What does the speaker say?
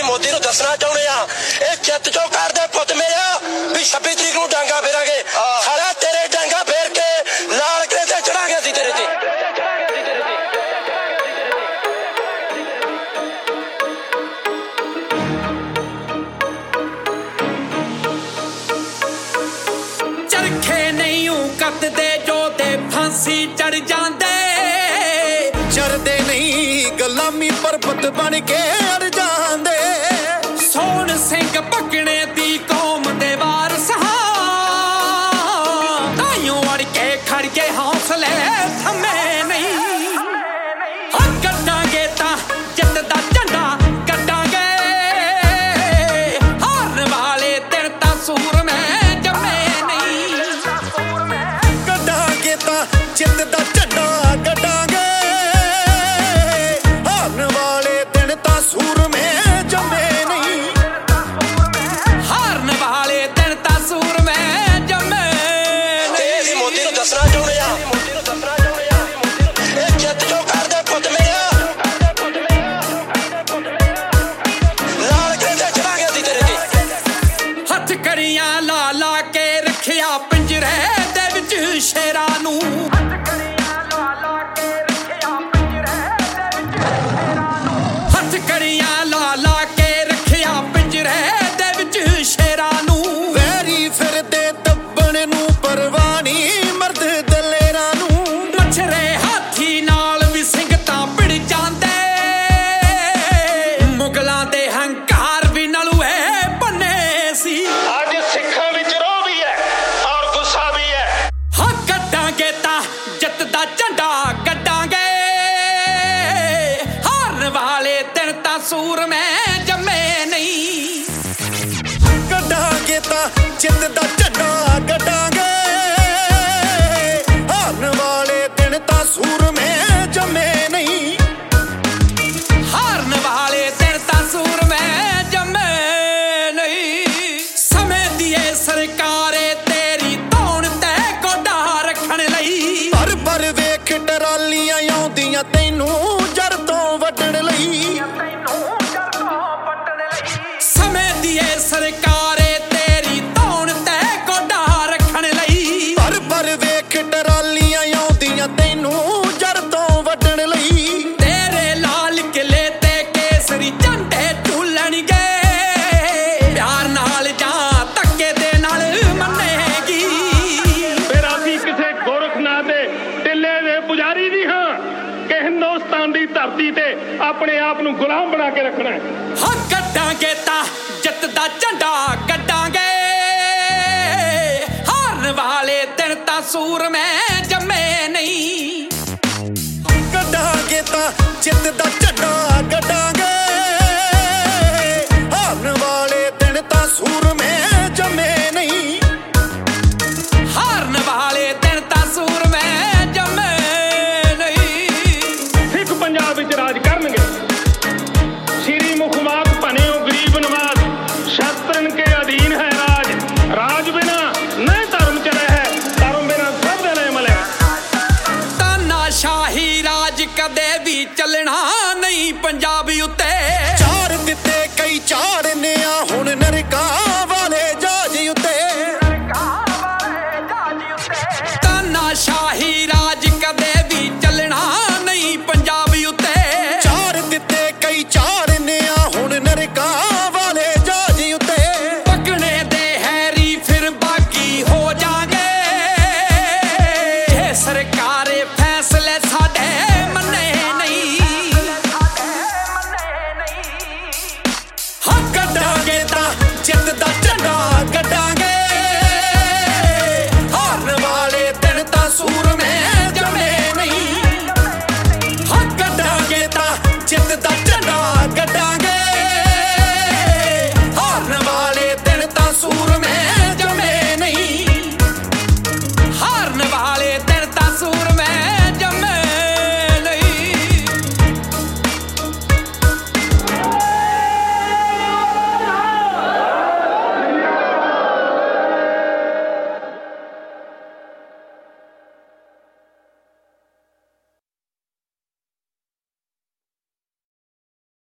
ਮੋਦੀ ਨੂੰ ਦੱਸਣਾ ਚਾਹੁੰਦੇ ਆ, ਇਹ ਚਿੱਤ ਚੋਂ ਕਰਦੇ ਪੁੱਤ ਮੇਰਾ ਵੀ 26 ਤਰੀਕ ਨੂੰ ਡਾਂਗਾ ਫੇਰਾਂਗੇ। ਸਾਰਾ ਤੇਰੇ ਡਾਂਗਾ ਫੇਰ ਕੇ ਲਾਲ ਕਿਲੇ ਤੇ ਚੜਾਂਗੇ ਅਸੀਂ ਤੇਰੇ ਤੇ। ਚਰਖੇ ਨਹੀਂ ਕੱਤਦੇ ਜੋ ਤੇ ਫਾਂਸੀ ਚੜ ਜਾਂਦੇ, ਚਰਦੇ ਨਹੀਂ ਗੁਲਾਮੀ ਪਰਬਤ ਬਣ ਕੇ ਅੜ ਜਾਂਦੇ। ਸੋਹਣ ਸਿੰਘ ਭਗਣੇ ਦੀ ਕੌਮ ਦੇ ਵਾਰਸ ਹਾਂ, ਤਾਈਓ ਅੜ ਕੇ ਖੜ ਕੇ ਹੌਸਲੇ ਥੰਮੇ ਨਹੀਂ। ਕੱਢਾਂਗੇ ਤਾਂ ਜਿੱਤ ਦਾ ਝੰਡਾ ਕੱਢਾਂਗੇ, ਹਾਰਨ ਵਾਲੇ ਦਿਨ ਤਾਂ ਸੂਰਮੇ ਜੰਮੇ ਨਹੀਂ। ਕੱਢਾਂਗੇ ਤਾਂ ਜਿੱਤ ਦਾ ਝੰਡਾ ਕੱਢਾਂਗੇ, ਹਾਰਨ ਵਾਲੇ ਦਿਨ ਤਾਂ ਸੂਰਮੇ ਜੰਮੇ ਨਹੀਂ। ਹਾਰਨ ਵਾਲੇ ਦਿਨ ਤਾਂ ਸੂਰਮੇ ਜੰਮੇ ਨਹੀਂ। ਅਸੀਂ ਮੋਦੀ ਨੂੰ ਦੱਸਣਾ ਚਾਹੁੰਦੇ ਆ, ਇਹ ਚਿੱਤ ਚੋਂ ਕਰਦੇ ਪੁੱਤ ਮੇਰਾ ਲਾਲ ਕਿਲੇ ਤੇ ਚੜਾਂਗੇ ਅਸੀਂ ਤੇਰੇ ਤੇ। ਹੱਥ ਕਰੀਆਂ ਲਾ ਲਾ ਕੇ ਰੱਖਿਆ ਪਿੰਜਰੇ ਦੇ ਵਿੱਚ ਸ਼ੇਰਾਂ ਨੂੰ, ਹੱਥ ਕਰੀਆਂ ਲਾ ਲਾ ਕੇ ਰੱਖਿਆ ਪਿੰਜਰੇ ਦੇ ਵਿੱਚ ਸ਼ੇਰਾਂ ਨੂੰ। ਵੈਰੀ ਫਿਰਦੇ ਦੱਬਣ ਨੂੰ ਪਰਵਾਨੀ ਮਰਦ ਦਲੇਰਾਂ ਨੂੰ। ਮਛਰੇ ਹਾਥੀ ਨਾਲ ਵੀ ਸਿੰਘ ਤਾਂ ਭਿੜ ਜਾਂਦੇ, ਮੁਗਲਾਂ ਦੇ ਹੰਕਾਰ ਵੀ ਨਲੂਏ ਬੰਨੇ ਸੀ। ਅੱਜ ਸਿੱਖਾਂ ਵਿੱਚ ਰੋਹ ਵੀ ਹੈ ਔਰ ਗੁੱਸਾ ਵੀ ਹੈ। ਹਾਂ ਕੱਢਾਂਗੇ ਤਾਂ ਜਿੱਤ ਦਾ ਝੰਡਾ ਕੱਢਾਂਗੇ, ਹਾਰਨ ਵਾਲੇ ਦਿਨ ਤਾਂ ਸੂਰਮੇ ਜੰਮੇ ਨਹੀਂ। ਕੱਢਾਂਗੇ ਤਾਂ ਜਿੱਤ ਦਾ ਝੰਡਾ ਕੱਢਾਂਗੇ, ਹਾਰਨ ਵਾਲੇ ਦਿਨ ਤਾਂ ਸੂਰਮੇ ਜੰਮੇ ਨਹੀਂ। ਹਾਰਨ ਵਾਲੇ ਦਿਨ ਤਾਂ ਸੂਰਮੇ ਜੰਮੇ ਨਹੀਂ। ਸਮੇਂ ਦੀ ਏ ਸਰਕਾਰੇ ਤੇਰੀ ਧੌਣ ਤੇ ਗੋਡਾ ਰੱਖਣ ਲਈ, ਪਰ ਵੇਖ ਟਰਾਲੀਆਂ ਆਉਂਦੀਆਂ ਤੈਨੂੰ ਜੜ ਤੋਂ ਵੱਢਣ ਲਈ। ਸਮੇਂ ਦੀ ਏ ਸਰਕਾਰੇ ਤੇਰੀ ਧੌਣ ਤੇ ਗੋਡਾ ਰੱਖਣ ਲਈ। ਪਰ ਵੇਖ ਟਰਾਲੀਆਂ ਆਉਂਦੀਆਂ ਤੈਨੂੰ ਜੜ ਤੋਂ ਵੱਢਣ ਲਈ। ਤੇਰੇ ਲਾਲ ਕਿਲੇ ਤੇ ਕੇਸਰੀ ਝੰਡੇ ਝੂਲਣਗੇ, ਪਿਆਰ ਨਾਲ ਜਾਂ ਧੱਕੇ ਦੇ ਨਾਲ ਮੰਨੇਗੀ। ਫਿਰ ਅਸੀਂ ਕਿਸੇ ਗੋਰਖਨਾਥ ਦੇ ਟਿੱਲੇ ਦੇ ਪੁਜਾਰੀ ਨਹੀਂ ਹਾਂ ਕਿ ਹਿੰਦੁਸਤਾਨ ਦੀ ਧਰਤੀ ਤੇ ਆਪਣੇ ਆਪ ਨੂੰ ਗੁਲਾਮ ਬਣਾ ਕੇ ਰੱਖਣਾ ਹੈ। ਹਾਂ ਕੱਢਾਂਗੇ ਤਾਂ ਜਿੱਤ ਦਾ ਝੰਡਾ ਕੱਢਾਂਗੇ, ਹਾਰਨ ਵਾਲੇ ਦਿਨ ਤਾਂ ਸੂਰਮੇ ਜੰਮੇ ਨਹੀਂ। ਕੱਢਾਂਗੇ ਤਾਂ ਜਿੱਤ ਦਾ ਝੰਡਾ ਕੱਢਾਂਗੇ, ਹਾਰਨ ਵਾਲੇ ਦਿਨ ਤਾਂ ਸੂਰਮੇ ਜੰਮੇ ਨਹੀਂ। ਹਾਰਨ ਵਾਲੇ ਦਿਨ ਤਾਂ ਸੂਰਮੇ ਜੰਮੇ ਨਹੀਂ। ਸਿੱਖ ਪੰਜਾਬ ਵਿੱਚ ਰਾਜ ਕਰਨਗੇ। ਸ਼੍ਰੀ ਮੁਖਮਾਤ ਭਨਿਓ ਗਰੀਬ ਨਵਾਜ਼, ਸ਼ਸਤਰਨ ਕੇ ਅਧੀਨ ਹੈ ਰਾਜ। ਰਾਜ ਬਿਨਾ ਨਹੀਂ ਧਰਮ ਚਲੇ ਹੈ, ਧਰਮ ਬਿਨਾ ਸਭ ਦੇ ਲਈ ਮਲੇ। ਤਾਨਾਸ਼ਾਹੀ ਰਾਜ ਕਦੇ ਵੀ ਚੱਲਣਾ ਨਹੀਂ ਪੰਜਾਬ ਉੱਤੇ।